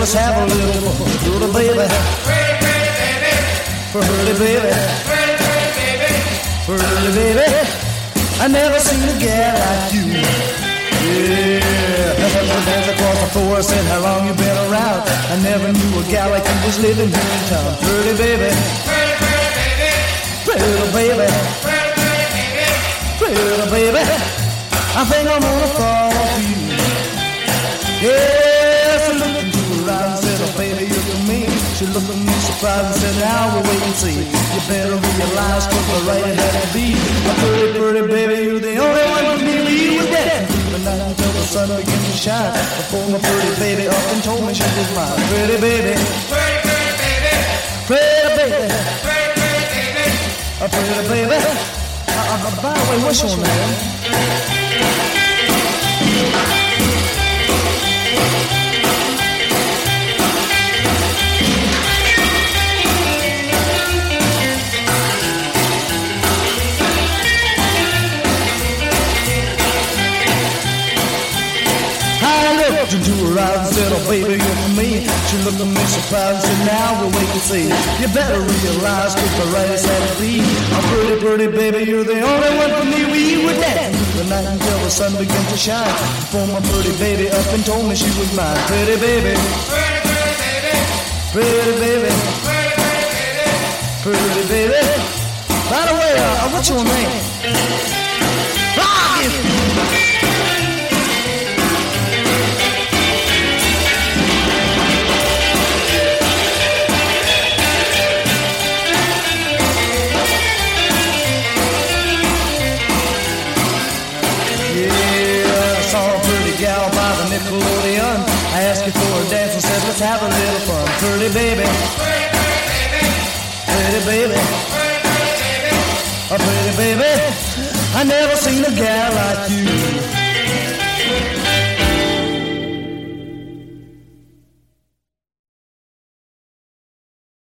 let's have a little fun. Pretty baby, pretty baby, pretty baby. I never seen a gal like you. Yeah, dance across the floor, said how long you been around. I never knew a gal like you was living here in town. Pretty baby, pretty baby, pretty baby. I think I'm gonna fall for you. Yeah, she looked into her eyes and said, oh baby, you're for me. She looked at me surprised and said, now we'll wait and see. You better realize, cause the right it had to be. A pretty, pretty baby, you're the only one for me. You was dead the night until the sun began to shine. Before my pretty baby up and told me she was mine. Pretty baby, pretty, pretty baby, pretty baby, pretty, pretty baby, a pretty baby. By the way, what's your name? Into her eyes and said, oh baby, you're for me. She looked at me surprised and said, now we'll wait and see. You better realize, cause the right is had to be. A pretty, pretty baby, you're the only one for me. We were dancing through the night until the sun began to shine. Before my pretty baby up and told me she was mine. Pretty baby, pretty, pretty baby, pretty baby, pretty, pretty baby, pretty baby. By the way, what's your name? Gal by the Nickelodeon. I asked you for a dance and said, let's have a little fun. Pretty baby, pretty baby, a pretty baby. I never seen a gal like you.